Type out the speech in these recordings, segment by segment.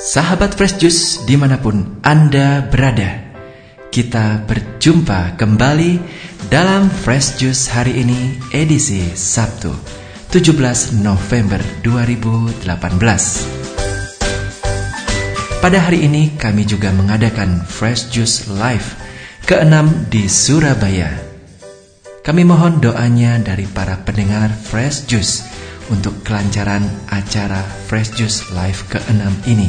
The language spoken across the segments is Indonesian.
Sahabat Fresh Juice dimanapun Anda berada, kita berjumpa kembali dalam Fresh Juice hari ini edisi Sabtu 17 November 2018. Pada hari ini kami juga mengadakan Fresh Juice Live ke-6 di Surabaya. Kami mohon doanya dari para pendengar Fresh Juice untuk kelancaran acara Fresh Juice Live ke-6 ini.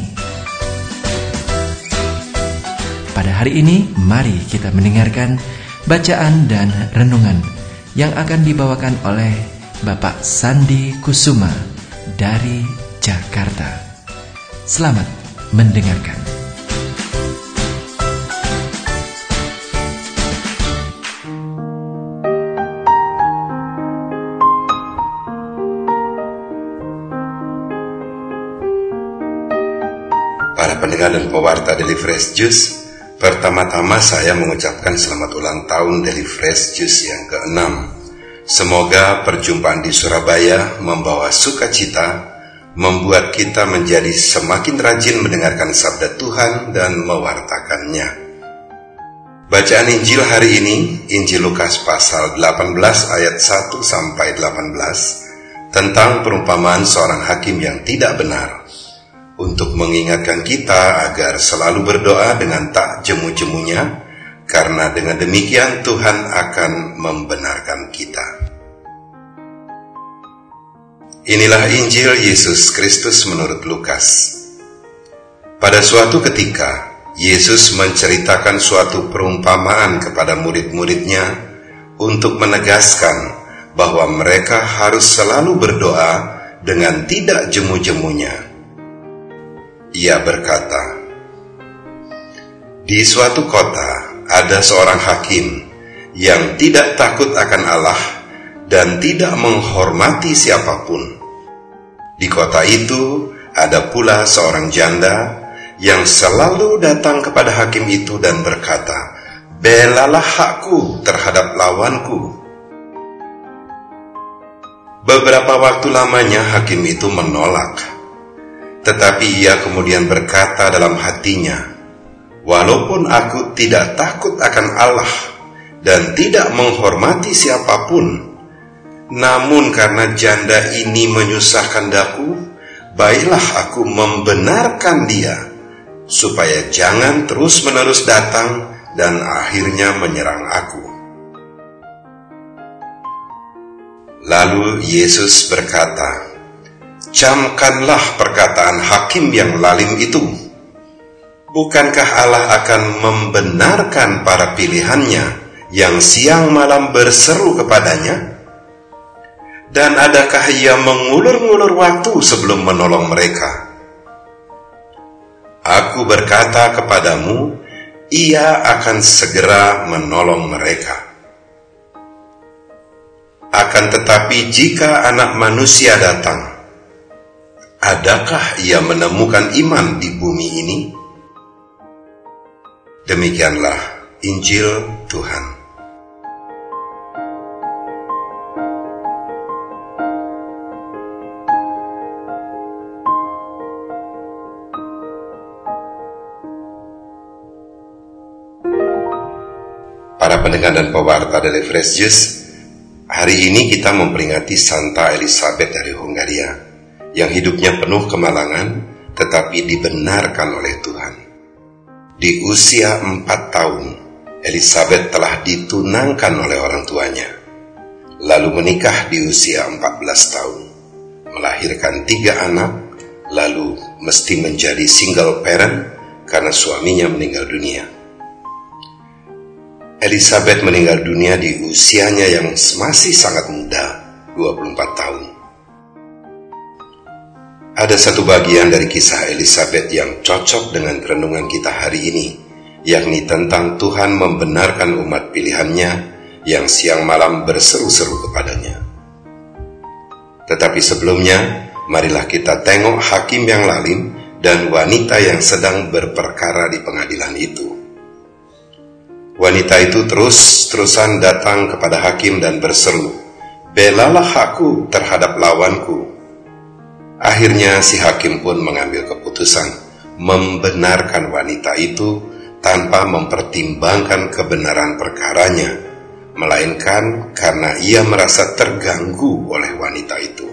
Pada hari ini, mari kita mendengarkan bacaan dan renungan yang akan dibawakan oleh Bapak Sandi Kusuma dari Jakarta. Selamat mendengarkan. Para pendengar dan pewarta Daily Fresh Juice, pertama-tama saya mengucapkan selamat ulang tahun Daily Fresh Juice yang ke-6. Semoga perjumpaan di Surabaya membawa sukacita, membuat kita menjadi semakin rajin mendengarkan sabda Tuhan dan mewartakannya. Bacaan Injil hari ini, Injil Lukas pasal 18 ayat 1-18, tentang perumpamaan seorang hakim yang tidak benar, untuk mengingatkan kita agar selalu berdoa dengan tak jemu-jemunya, karena dengan demikian Tuhan akan membenarkan kita. Inilah Injil Yesus Kristus menurut Lukas. Pada suatu ketika, Yesus menceritakan suatu perumpamaan kepada murid-muridnya untuk menegaskan bahwa mereka harus selalu berdoa dengan tidak jemu-jemunya. Ia berkata, di suatu kota ada seorang hakim yang tidak takut akan Allah dan tidak menghormati siapapun. Di kota itu ada pula seorang janda yang selalu datang kepada hakim itu dan berkata, "Belalah hakku terhadap lawanku." Beberapa waktu lamanya hakim itu menolak. Tetapi ia kemudian berkata dalam hatinya, "Walaupun aku tidak takut akan Allah dan tidak menghormati siapapun, namun karena janda ini menyusahkan daku, baiklah aku membenarkan dia, supaya jangan terus-menerus datang dan akhirnya menyerang aku." Lalu Yesus berkata, "Camkanlah perkataan hakim yang lalim itu. Bukankah Allah akan membenarkan para pilihannya yang siang malam berseru kepadanya? Dan adakah ia mengulur-ngulur waktu sebelum menolong mereka? Aku berkata kepadamu, ia akan segera menolong mereka. Akan tetapi jika Anak Manusia datang, adakah ia menemukan iman di bumi ini?" Demikianlah Injil Tuhan. Para pendengar dan pewarta Daily Fresh Juice, hari ini kita memperingati Santa Elizabeth dari Hungaria, yang hidupnya penuh kemalangan tetapi dibenarkan oleh Tuhan. Di usia 4 tahun, Elizabeth telah ditunangkan oleh orang tuanya, lalu menikah di usia 14 tahun, melahirkan 3 anak, lalu mesti menjadi single parent karena suaminya meninggal dunia. Elizabeth meninggal dunia di usianya yang masih sangat muda, 24 tahun. Ada satu bagian dari kisah Elizabeth yang cocok dengan renungan kita hari ini, yakni tentang Tuhan membenarkan umat pilihannya yang siang malam berseru-seru kepadanya. Tetapi sebelumnya, marilah kita tengok hakim yang lalim dan wanita yang sedang berperkara di pengadilan itu. Wanita itu terus-terusan datang kepada hakim dan berseru, "Belalah hakku terhadap lawanku." Akhirnya si hakim pun mengambil keputusan membenarkan wanita itu tanpa mempertimbangkan kebenaran perkaranya, melainkan karena ia merasa terganggu oleh wanita itu.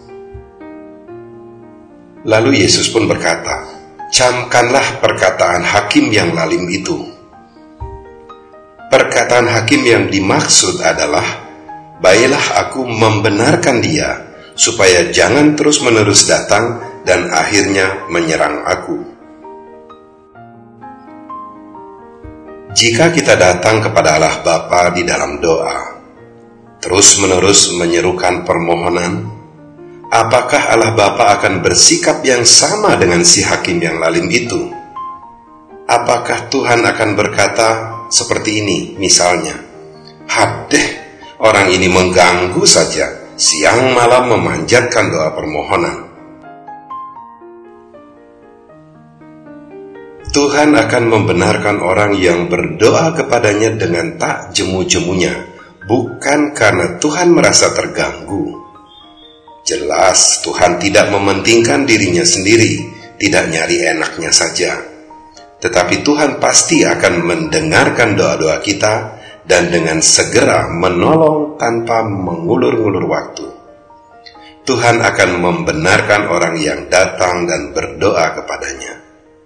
Lalu Yesus pun berkata, "Camkanlah perkataan hakim yang lalim itu." Perkataan hakim yang dimaksud adalah, baiklah aku membenarkan dia, supaya jangan terus-menerus datang dan akhirnya menyerang aku. Jika kita datang kepada Allah Bapa di dalam doa, terus-menerus menyerukan permohonan, apakah Allah Bapa akan bersikap yang sama dengan si hakim yang lalim itu? Apakah Tuhan akan berkata seperti ini, misalnya, "Hadeh, orang ini mengganggu saja, siang malam memanjatkan doa permohonan." Tuhan akan membenarkan orang yang berdoa kepadanya dengan tak jemu-jemunya, bukan karena Tuhan merasa terganggu. Jelas Tuhan tidak mementingkan dirinya sendiri, tidak nyari enaknya saja. Tetapi Tuhan pasti akan mendengarkan doa-doa kita dan dengan segera menolong tanpa mengulur-ngulur waktu. Tuhan akan membenarkan orang yang datang dan berdoa kepadanya.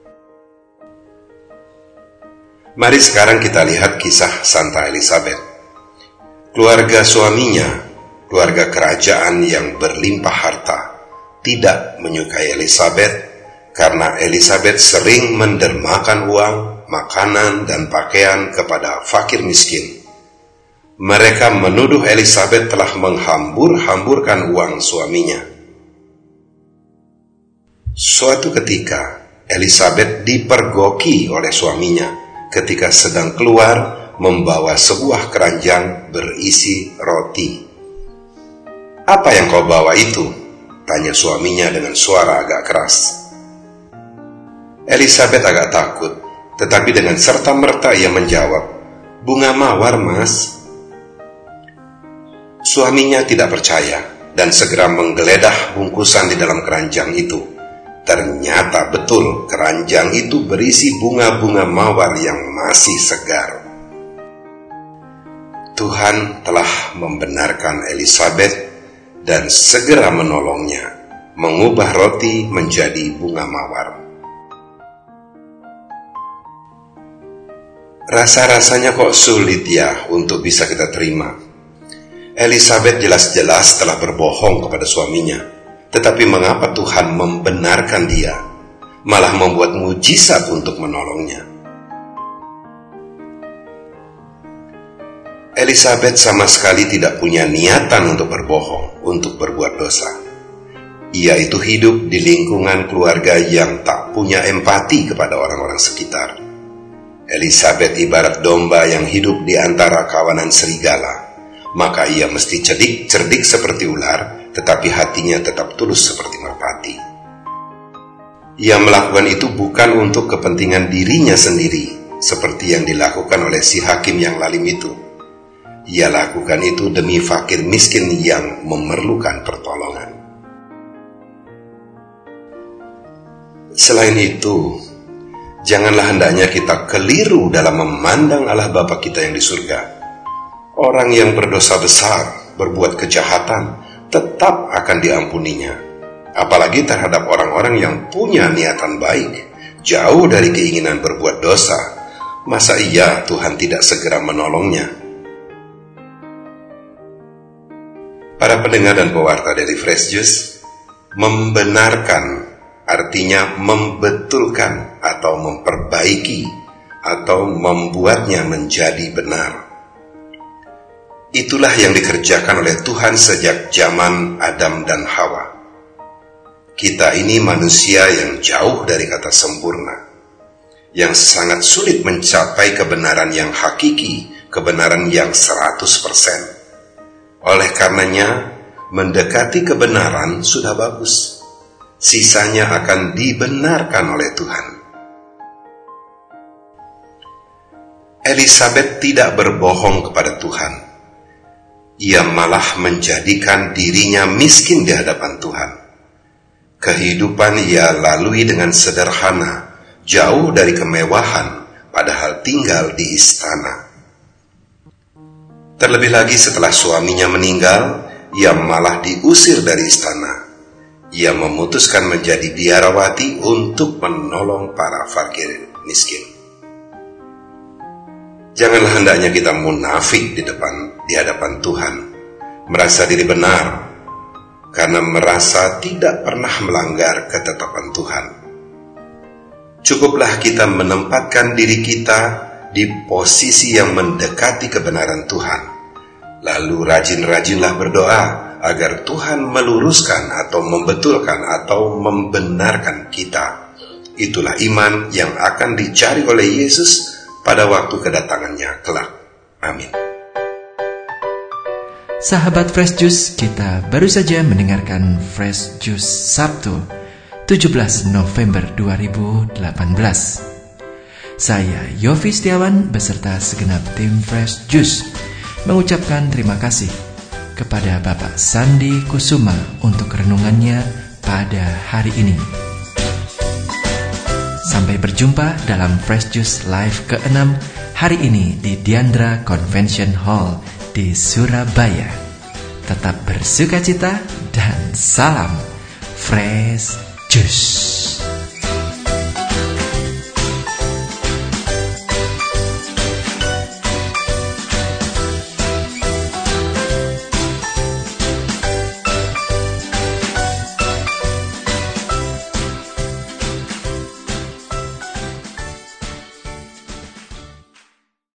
Mari sekarang kita lihat kisah Santa Elizabeth. Keluarga suaminya, keluarga kerajaan yang berlimpah harta, tidak menyukai Elizabeth karena Elizabeth sering mendermakan uang, makanan, dan pakaian kepada fakir miskin. Mereka menuduh Elizabeth telah menghambur-hamburkan uang suaminya. Suatu ketika, Elizabeth dipergoki oleh suaminya ketika sedang keluar membawa sebuah keranjang berisi roti. "Apa yang kau bawa itu?" tanya suaminya dengan suara agak keras. Elizabeth agak takut, tetapi dengan serta-merta ia menjawab, "Bunga mawar, Mas." Suaminya tidak percaya dan segera menggeledah bungkusan di dalam keranjang itu. Ternyata betul keranjang itu berisi bunga-bunga mawar yang masih segar. Tuhan telah membenarkan Elizabeth dan segera menolongnya, mengubah roti menjadi bunga mawar. Rasa-rasanya kok sulit ya untuk bisa kita terima. Elizabeth jelas-jelas telah berbohong kepada suaminya, tetapi mengapa Tuhan membenarkan dia, malah membuat mujizat untuk menolongnya? Elizabeth sama sekali tidak punya niatan untuk berbohong, untuk berbuat dosa. Ia itu hidup di lingkungan keluarga yang tak punya empati kepada orang-orang sekitar. Elizabeth ibarat domba yang hidup di antara kawanan serigala, maka ia mesti cerdik seperti ular, tetapi hatinya tetap tulus seperti merpati. Ia melakukan itu bukan untuk kepentingan dirinya sendiri, seperti yang dilakukan oleh si hakim yang lalim itu. Ia lakukan itu demi fakir miskin yang memerlukan pertolongan. Selain itu, janganlah hendaknya kita keliru dalam memandang Allah Bapa kita yang di surga. Orang yang berdosa besar, berbuat kejahatan, tetap akan diampuninya. Apalagi terhadap orang-orang yang punya niatan baik, jauh dari keinginan berbuat dosa. Masa iya Tuhan tidak segera menolongnya? Para pendengar dan pewarta dari Fresh Juice, membenarkan artinya membetulkan atau memperbaiki atau membuatnya menjadi benar. Itulah yang dikerjakan oleh Tuhan sejak zaman Adam dan Hawa. Kita ini manusia yang jauh dari kata sempurna, yang sangat sulit mencapai kebenaran yang hakiki, kebenaran yang 100%. Oleh karenanya, mendekati kebenaran sudah bagus. Sisanya akan dibenarkan oleh Tuhan. Elizabeth tidak berbohong kepada Tuhan. Ia malah menjadikan dirinya miskin di hadapan Tuhan. Kehidupan ia lalui dengan sederhana, jauh dari kemewahan, padahal tinggal di istana. Terlebih lagi setelah suaminya meninggal, ia malah diusir dari istana. Ia memutuskan menjadi biarawati untuk menolong para fakir miskin. Janganlah hendaknya kita munafik di hadapan Tuhan, merasa diri benar, karena merasa tidak pernah melanggar ketetapan Tuhan. Cukuplah kita menempatkan diri kita di posisi yang mendekati kebenaran Tuhan. Lalu rajin-rajinlah berdoa agar Tuhan meluruskan atau membetulkan atau membenarkan kita. Itulah iman yang akan dicari oleh Yesus pada waktu kedatangannya kelak. Amin. Sahabat Fresh Juice, kita baru saja mendengarkan Fresh Juice Sabtu 17 November 2018. Saya Yofi Setiawan beserta segenap tim Fresh Juice mengucapkan terima kasih kepada Bapak Sandi Kusuma untuk renungannya pada hari ini. Sampai berjumpa dalam Fresh Juice Live ke-6 hari ini di Diandra Convention Hall di Surabaya. Tetap bersukacita dan salam Fresh Juice.